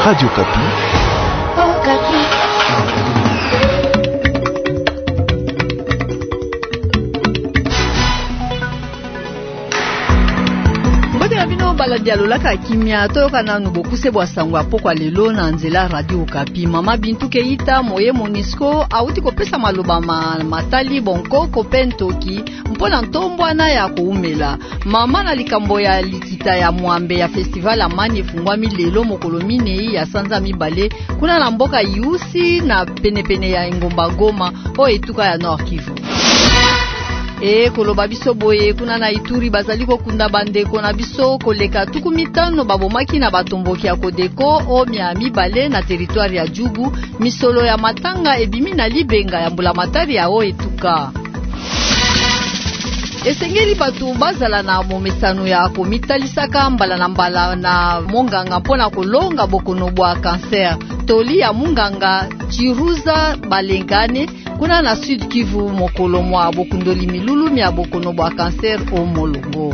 Radio Kapi. Oh, Kapi. Bala dialola ka kimia toyoka nanu bokuse bwa sangwa pokwa lelo na nzela Radio Kapi. Mama Bintu Keita moye Monisco auti kopesa maloba matali bonko kopentoki mpona ntombwana ya kuumela. Mama na likambo ya likita ya mwambe ya festival amani fungwami lelo mokolo minei ya sanza mibale kuna na mboka Yusi na penepene ya Ngomba Goma o etuka ya Nord Kivu. Koloba biso boye kuna na Ituri bazaliko kunda bandeko na biso koleka tukumitano babomaki na batomboki ya Kodeko o miami bale na territoire ya Jugu misolo ya matanga ebimi na libenga ya mbulamatari ya o etuka. Esengeli batu bazala na momesano ya komitalisaka mbala na monganga mpona kolonga bokono bwa cancer toli ya munganga Chiruza Balengane kuna na Sud Kivu mokolo mwa bokundoli milulu mya bokono bwa cancer o molongo.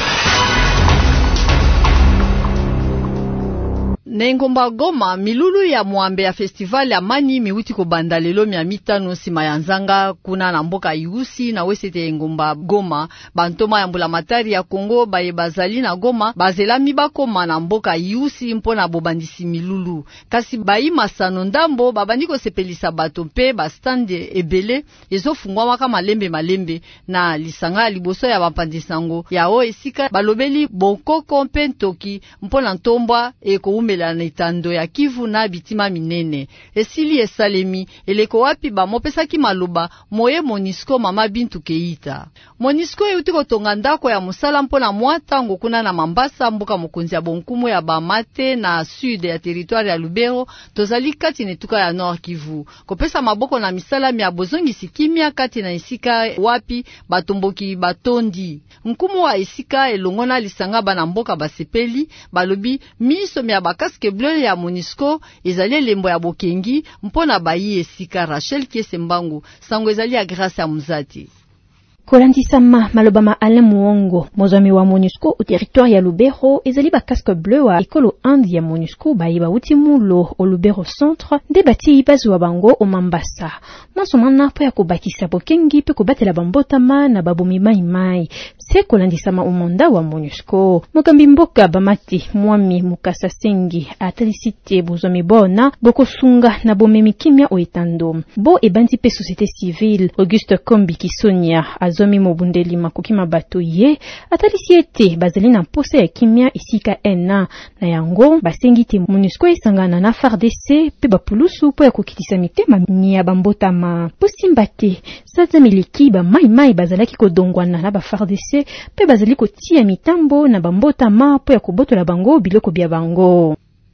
Ngomba Goma milulu ya mwambe ya festival ya mani miuti ko banda lelo mia mitano sima ya nzanga kuna na mboka Yusi na wesete Ngomba Goma bantoma ya mbulamatari ya Kongo baye bazali na Goma bazelami bakoma na mboka Yusi mpona bobandisi milulu kasi bayi masano ndambo babandiko sepelisa bato mpe bastande ebele ezofungwa maka malembe na lisanga liboso ya bapandisango ya o esika balobeli bokoko mpe ntoki mpona ntombwa ekoumela na itando ya Kivu na bitima minene. Esili esalemi eleko wapi ba mopesaki maloba moye Monisco Mama Bintu Keita. Monisco euti kotonga ndako ya musala mpona mwatango kuna na Mambasa mbuka mokonzi ya bonkumu ya Bamate na sud ya territoire ya Lubero tozali kati netuka ya Nord Kivu. Kopesa maboko na misala mya bozongisi kimia kati na esika wapi batomboki batondi. Nkumu wa esika elongona lisanga bana mboka basepeli balobi miso mya bakaske bleu ya Monisco ezali lembo ya bokengi mpona bayi esika. Rachel Kiesembangu sango ezali ya grâce ya muzati. Kolandisama maloba ma Alain Muongo mozami wa Monisco au territoire ya Lubero ezali ba casque bleu wa ekolo andi ya Monisco bayiba utimulo au Lubero centre debati bazwa bango o Mambasa masomana po ya kobakisa bokengi pe kobatela bambotama na babomi mai se kolandisama umonda wa Monisco mokambi mboka bamati mwami mukasa sengi atalisite bozomi bona bokosunga na bomemi kimia o etando bo ebanti pe société civile Auguste Kombi Kisonia zomi mobundeli makuki mabato ye atalisi ete bazali na mposa ya kimia isika ena na yango basengi te Monisco esangana na FARDC pe bapulusu po ya kokitisa mitema ya bambotama posimba te saza miliki ba mai bazalaki kodongwana na ba FARDC pe bazali kotia mitambo na bambotama po ya kobotola bango biloko bya bango.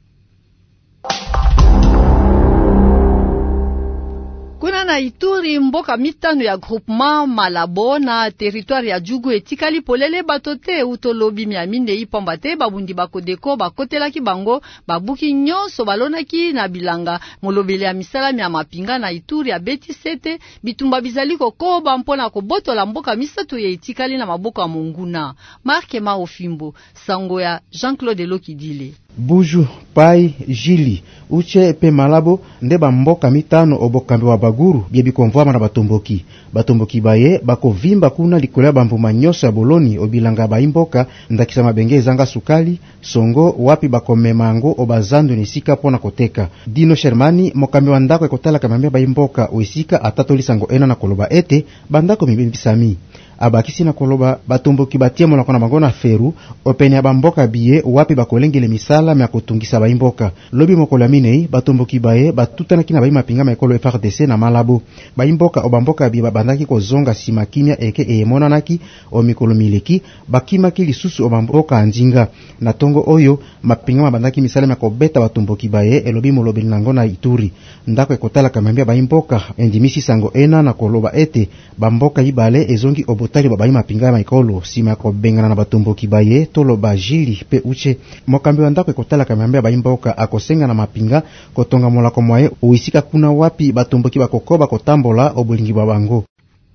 Kuna na Ituri mboka mitano ya groupement Malabo na territoire ya Jugu etikali polele batote utolobi miamine ipamba te babundi bakodeko bakotelaki bango babuki nyonso balonaki na bilanga molobele ya misala mya mapinga na Ituri ya beti sete bitumba bizali kokoba mpona kobotola mboka misato ya etikali na maboko ya monguna. Marke Maofimbo sango ya Jean-Claude Lokidile. Buju, Pai, Jili, Uche pe Malabo nde bamboka mitano obokambi wa baguru biebi konvoma na batomboki. Batomboki baye bako vimba kuna likolea bambuma nyoso ya boloni obilanga baimboka ndakisa mabenge zanga sukali, songo wapi bako memango obazando nisika pona koteka. Dino Shermani mokambi wa ndako ekotala kamambia baimboka oisika atatoli sango ena na koloba ete bandako mibisami. Abakisi na koloba batomboki batia mona kona mangona feru openya bamboka biye wapi bakolengele misala mya kotungisa baimboka lobi mokola minei batomboki baye batutana kina baima pinga ekolo FARDC na Malabo baimboka obamboka biye babandaki kozonga simakinya eke emonanaki o mikolo mileki bakimaki lisusu obamboka anjinga na tongo oyo mapinga mabandaki misala mya kobeta batomboki baye elobi molobi nangona Ituri ndako ekotala kamambia baimboka endimisi sango ena na koloba ete bamboka ibale ezongi obotali babayi mapinga maikolo sima ko bengana na batomboki baye tolo bajili pe uche mokambi wa ndako ekotala kamambia baimboka akosenga na mapinga kotonga molako mwaye uisika kuna wapi batomboki bakokoba kotambola obulingi babango.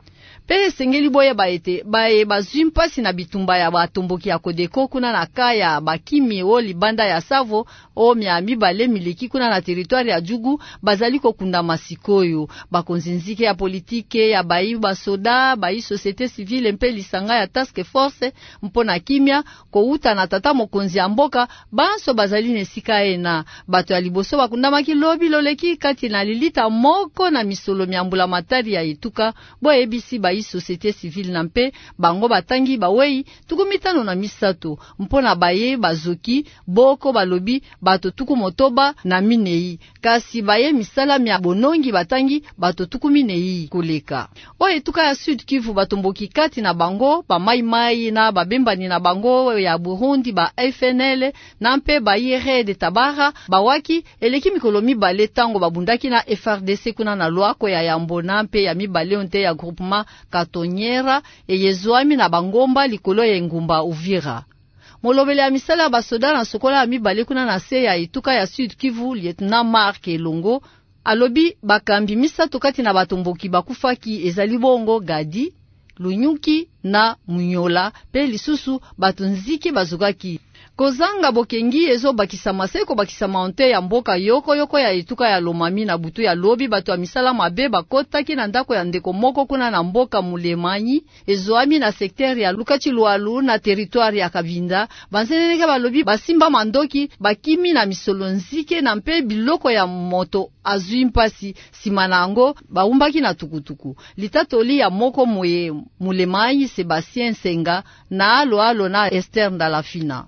Pe sengeli boye baete bae bazwi mpasi na bitumba ya batomboki ya Kodeko kuna na kaya bakimi o libanda ya Savo o miami bale miliki kuna na territoire ya Jugu bazali kokunda masikoyo bakonzinzike ya politike ya bai basoda bai société civile mpe lisanga ya task force mpona kimia kouta na tata mokonzi ya mboka banso bazali nesika ena bato ya liboso bakunda makilobi loleki kati na lilita moko na misolo miambula matari ya Ituka bo ebisi bai société civile na mpe bango batangi bawei tukumitano na misato mpona baye bazoki boko balobi bato tuku motoba na minei kasi baye misala mia bonongi batangi bato tuku minei koleka o Etuka ya Sud Kivu batomboki kati na bango ba mai na babembani na bango ya Burundi ba FNL na mpe baye de Tabara bawaki eleki mikolo mibale tango babundaki na FRDC kuna na Lwako ya Yambo na mpe ya mibale onte ya groupement Katonyera eyezwami na bangomba likolo ya ngumba Uvira. Molobele ya misala basoda na sokola ya mibale kuna na se ya Etuka ya Sud Kivu Lieutenant Mark Elongo alobi bakambi misato kati na batomboki bakufaki ezali bongo Gadi, Lunyuki na Munyola pe lisusu batunziki bazugaki. Kozanga bokengi ezo bakisa maseko bakisa maonte ya mboka yoko ya Etuka ya Lomami na butu ya lobi bato ya misala mabe bakotaki na ndako ya ndeko moko kuna na mboka Mulemanyi ezoami na sekter ya Lukachi Lualu na territoire ya Kabinda banzeneneke balobi basimba mandoki bakimi na misolo nzike na mpe biloko ya moto azwi mpasi sima nango baumbaki na tukutuku litatoli ya moko moye Mulemanyi Sebastien Senga na alo na Esther Ndalafina.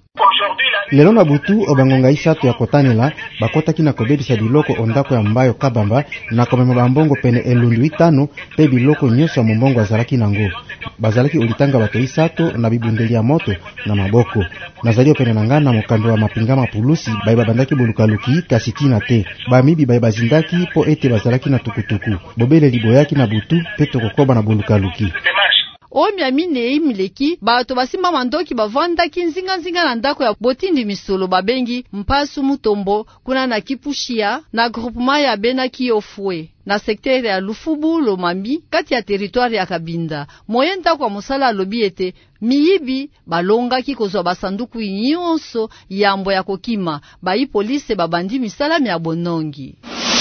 Lelo na butu obangonga isato ya kotanela bakotaki na kobebisa biloko ondako ya Mbayo Kabamba na komema bambongo pene elundu 5 pe biloko nyonso ya mombongo azalaki nango bazalaki olitanga bato isato na bibundeli ya moto na maboko nazali opene na ngana mokambi wa mapingama pulusi baye babandaki bolukaluki kasi tina te bamibi baye bazindaki po ete bazalaki na tukutuku bobele liboyaki na butu pe tokokoba na bolukaluki. O miamine mileki bato basimba mandoki bavandaki nzinga na ndako ya botindi misolo babengi Mpasu Mutombo kuna na Kipushia na groupement ya Benaki Ofwe na sektere ya Lufubu Lomami kati ya territoire ya Kabinda. Moyenda kwa musala lobi ete miyibi balongaki kozwa basanduku nyonso yambo ya kokima bayi police babandi misala mya bonongi.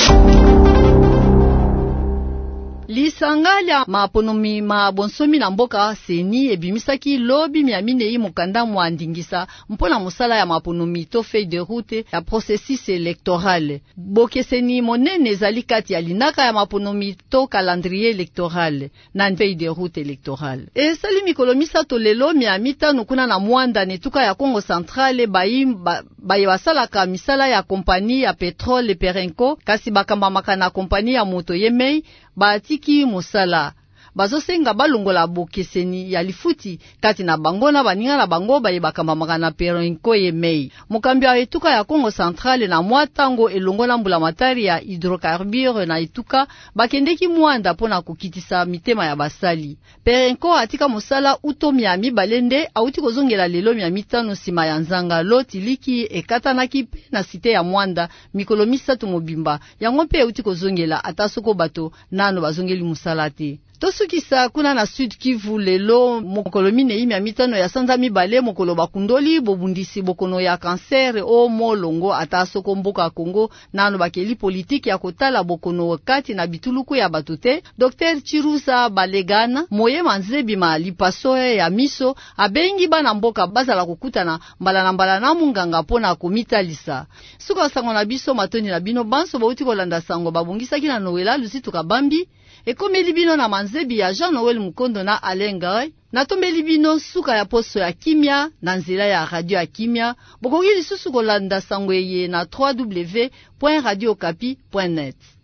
Lisanga lya maponomi mabonsomi na mboka seni ebimisaki lobi miamine mukanda mwandingisa mpona musala ya maponomi to feuille de route ya processus électoral. Bokeseni monene ezali kati ya linaka ya maponomi to calendrier électoral na feuille de route électoral. Esali mikolo misato lelo miamitano kuna na mwanda netuka ya Congo Centrale baye basalaka misala ya kompani ya petrole Perenco kasi bakambamaka na kompani ya moto Yemei batiki musala bazosenga balongola bokeseni ya lifuti kati na bango na baninga na bango baye bakambamaka na Perenco Yemei. Mokambi ya Etuka ya Congo Centrale na mwatango elongola mbula matari ya hydrocarbure na Etuka bakendeki mwanda pona kukitisa mitema ya basali. Perenco atika musala utomi ya mibalende auti kozongela lelo mia mitano sima ya nzanga loti liki ekatanaki na site ya mwanda mikolo misatu mobimba yango mpe auti kozongela atasoko bato nano bazongeli musala te. Tosukisa kuna na Sud Kivu lelo mokolo mine mia mitano ya sanza mibale mokolo bakundoli bobundisi bokono ya cancer o molongo atasoko mboka Kongo nano bakeli politiki ya kotala bokono kati na bituluku ya batute. Dr Chirusa Balegana moye manzebi malipaso ya miso abengi bana mboka bazala kukutana mbala na munganga pona komitalisa suka sango na biso matoni na bino banso bauti kolanda sango babungisaki na Noela Lusituka Bambi ekomeli bino na manzebi ya Jean Noel Mukondo na Alengay na tombeli bino suka ya poso ya kimia na nzela ya radio ya kimia bokongi lisusu kolanda sango ye na www.radiokapi.net.